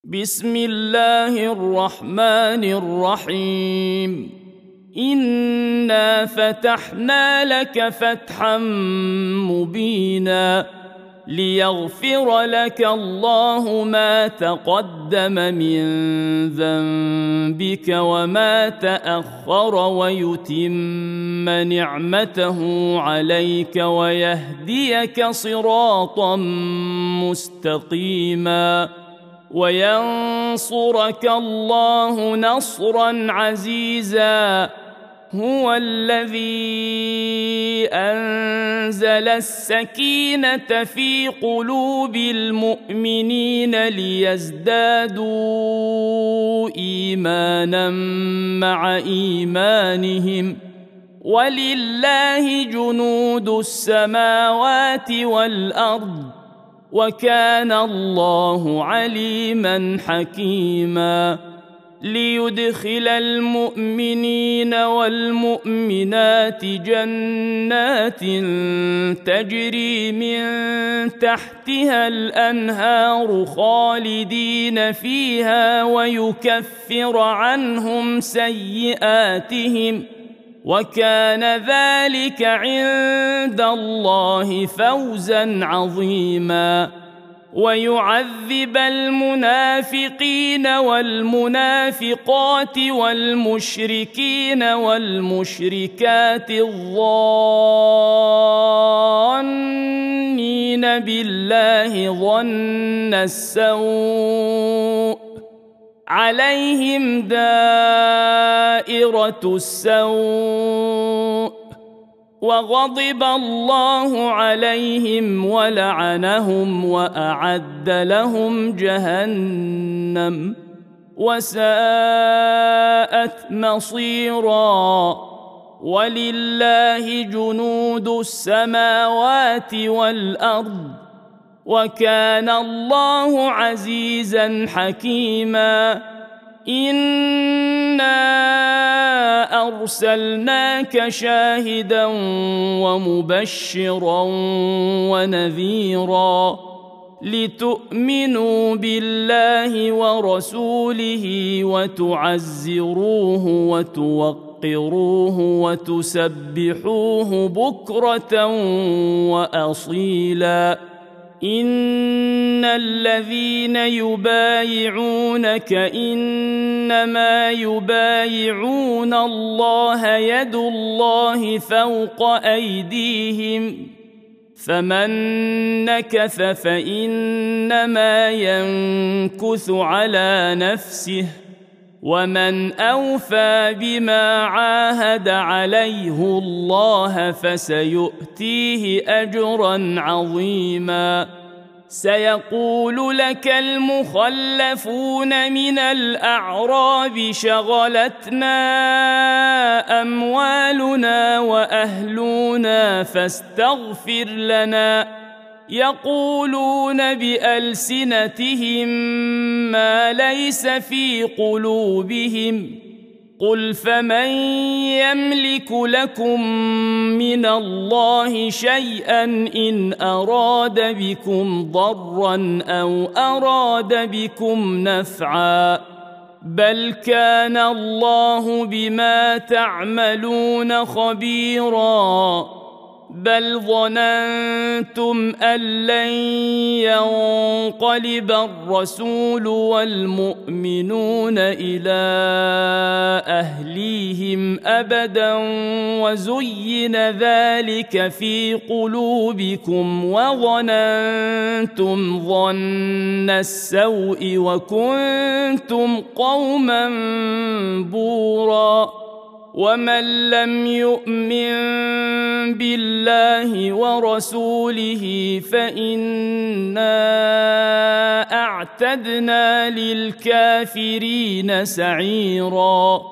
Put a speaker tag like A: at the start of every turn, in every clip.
A: بسم الله الرحمن الرحيم. إنا فتحنا لك فتحا مبينا ليغفر لك الله ما تقدم من ذنبك وما تأخر ويتم نعمته عليك ويهديك صراطا مستقيما وينصرك الله نصرا عزيزا. هو الذي أنزل السكينة في قلوب المؤمنين ليزدادوا إيمانا مع إيمانهم ولله جنود السماوات والأرض وكان الله عليما حكيما. ليدخل المؤمنين والمؤمنات جنات تجري من تحتها الأنهار خالدين فيها ويكفر عنهم سيئاتهم وكان ذلك عند الله فوزا عظيما. ويعذب المنافقين والمنافقات والمشركين والمشركات الظانين بالله ظن السوء عليهم دائرة السوء وغضب الله عليهم ولعنهم وأعد لهم جهنم وساءت مصيرا. ولله جنود السماوات والأرض وكان الله عزيزا حكيما. إنا أرسلناك شاهدا ومبشرا ونذيرا لتؤمنوا بالله ورسوله وتعزروه وتوقروه وتسبحوه بكرة وأصيلا. إن الذين يبايعونك إنما يبايعون الله يد الله فوق أيديهم فمن نكث فإنما ينكث على نفسه ومن أوفى بما عاهد عليه الله فسيؤتيه أجرا عظيما. سيقول لك المخلفون من الأعراب شغلتنا أموالنا وأهلنا فاستغفر لنا. يقولون بألسنتهم ما ليس في قلوبهم قل فمن يملك لكم من الله شيئا إن أراد بكم ضرا أو أراد بكم نفعا بل كان الله بما تعملون خبيرا. بل ظننتم أن لن ينقلب الرسول والمؤمنون إلى أهليهم أبدا وزين ذلك في قلوبكم وظننتم ظن السوء وكنتم قوما بورا. ومن لم يؤمن بالله ورسوله فإنا أعتدنا للكافرين سعيرا.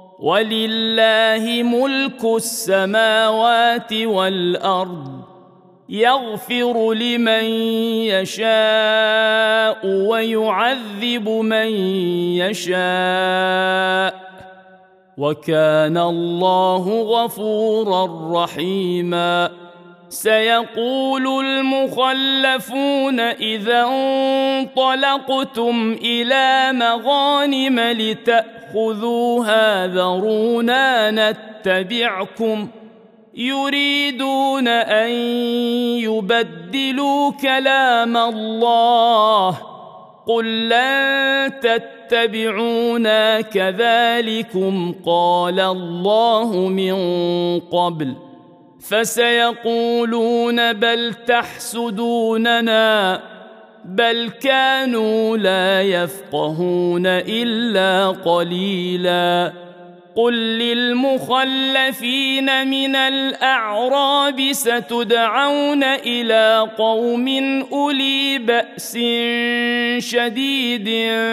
A: ولله ملك السماوات والأرض يغفر لمن يشاء ويعذب من يشاء وكان الله غفورا رحيما. سيقول المخلفون إذا انطلقتم إلى مغانم لتأخذوها ذرونا نتبعكم يريدون أن يبدلوا كلام الله قل لن تتبعونا كذلكم قال الله من قبل فسيقولون بل تحسدوننا بل كانوا لا يفقهون إلا قليلا قل للمخلفين من الأعراب ستدعون إلى قوم أولي بأس شديد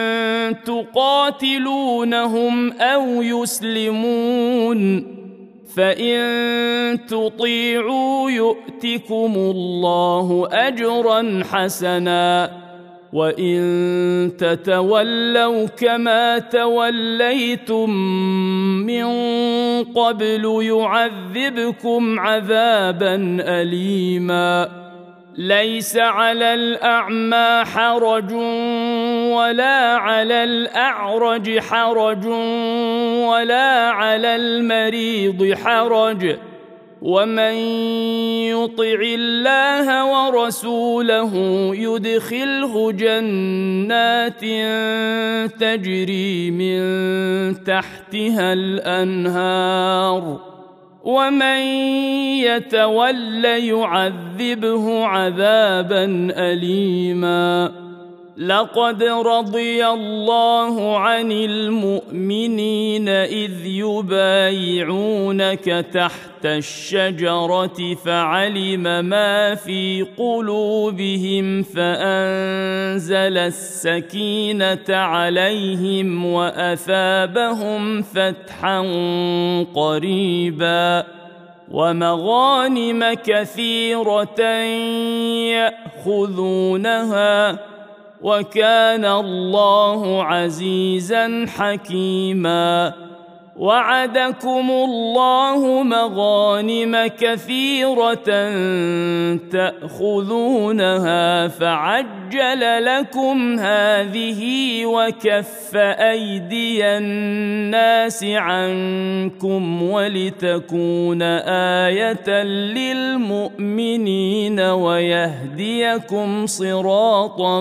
A: تقاتلونهم أو يسلمون فإن تطيعوا يؤتكم الله أجرا حسنا وإن تتولوا كما توليتم من قبل يعذبكم عذابا أليما ليس على الأعمى حرج ولا على الأعرج حرج ولا على المريض حرج ومن يطع الله ورسوله يدخله جنات تجري من تحتها الأنهار ومن يتول يعذبه عذابا أليما لقد رضي الله عن المؤمنين إذ يبايعونك تحت الشجرة فعلم ما في قلوبهم فأنزل السكينة عليهم وأثابهم فتحا قريبا ومغانم كثيرة يأخذونها وكان الله عزيزا حكيما وعدكم الله مغانم كثيرة تأخذونها فعجل لكم هذه وكف أيدي الناس عنكم ولتكون آية للمؤمنين ويهديكم صراطا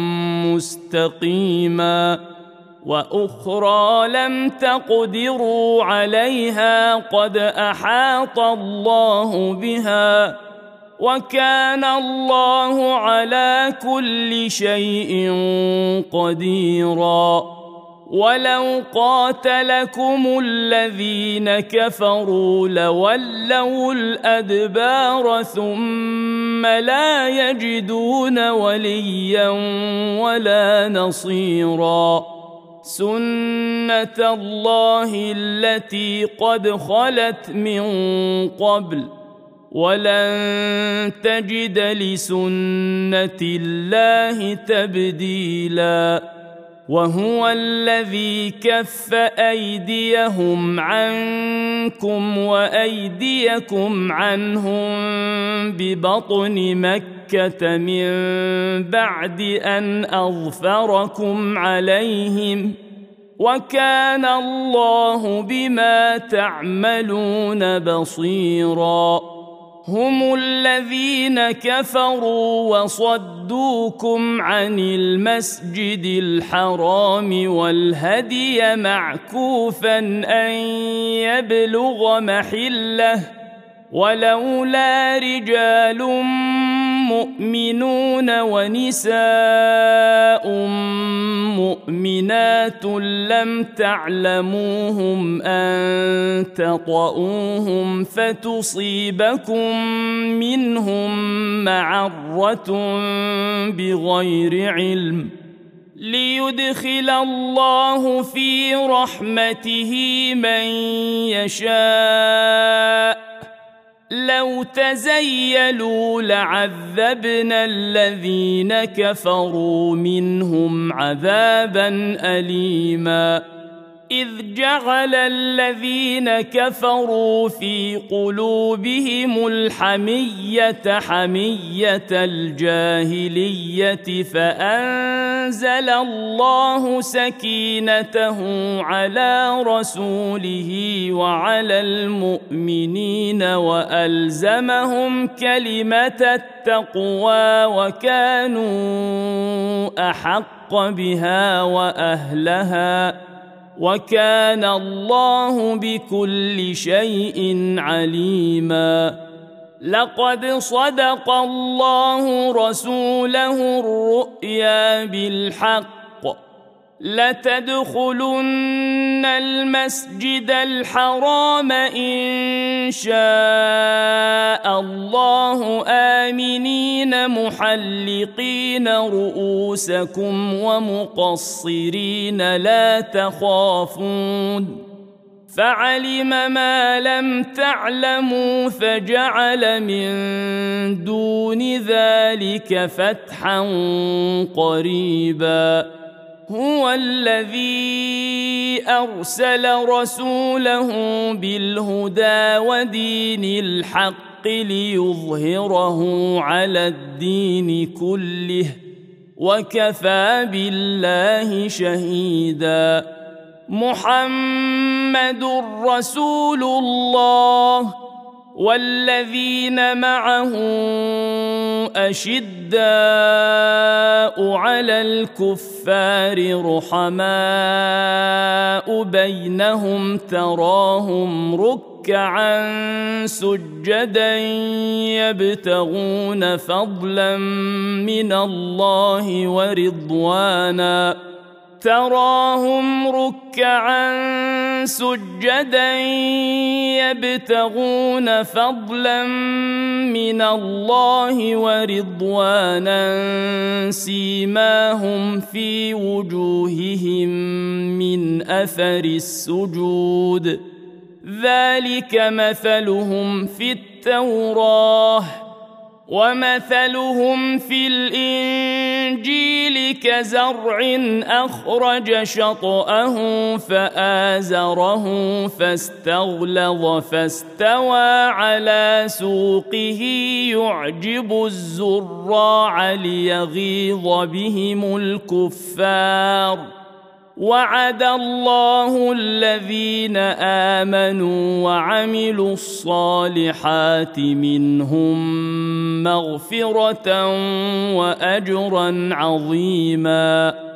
A: مستقيما وأخرى لم تقدروا عليها قد أحاط الله بها وكان الله على كل شيء قديرا ولو قاتلكم الذين كفروا لولوا الأدبار ثم لا يجدون وليا ولا نصيرا سنة الله التي قد خلت من قبل ولن تجد لسنة الله تبديلا وهو الذي كف أيديهم عنكم وأيديكم عنهم ببطن مكة من بعد أن أظفركم عليهم وكان الله بما تعملون بصيرا هم الذين كفروا وصدوكم عن المسجد الحرام والهدي معكوفا أن يبلغ محله ولولا رجال مؤمنون ونساء مؤمنات لم تعلموهم أن تطؤوهم فتصيبكم منهم معرة بغير علم ليدخل الله في رحمته من يشاء لو تزيلوا لعذبنا الذين كفروا منهم عذابا أليما إذ جعل الذين كفروا في قلوبهم الحمية حمية الجاهلية فأنزل الله سكينته على رسوله وعلى المؤمنين وألزمهم كلمة التقوى وكانوا أحق بها وأهلها وكان الله بكل شيء عليما. لقد صدق الله رسوله الرؤيا بالحق لتدخلن المسجد الحرام إن شاء الله آمنين محلقين رؤوسكم ومقصرين لا تخافون فعلم ما لم تعلموا فجعل من دون ذلك فتحا قريبا. هو الذي أرسل رسوله بالهدى ودين الحق ليظهره على الدين كله وكفى بالله شهيدا. محمد رسول الله والذين معه أشداء على الكفار رحماء بينهم تراهم ركعا سجدا يبتغون فضلا من الله ورضوانا تراهم ركعا سجدا يبتغون فضلا من الله ورضوانا سيماهم في وجوههم من أثر السجود ذلك مثلهم في التوراة ومثلهم في الإنجيل كزرع أخرج شطأه فآزره فاستغلظ فاستوى على سوقه يعجب الزراع ليغيظ بهم الكفار. وعد الله الذين آمنوا وعملوا الصالحات منهم مغفرة وأجرا عظيما.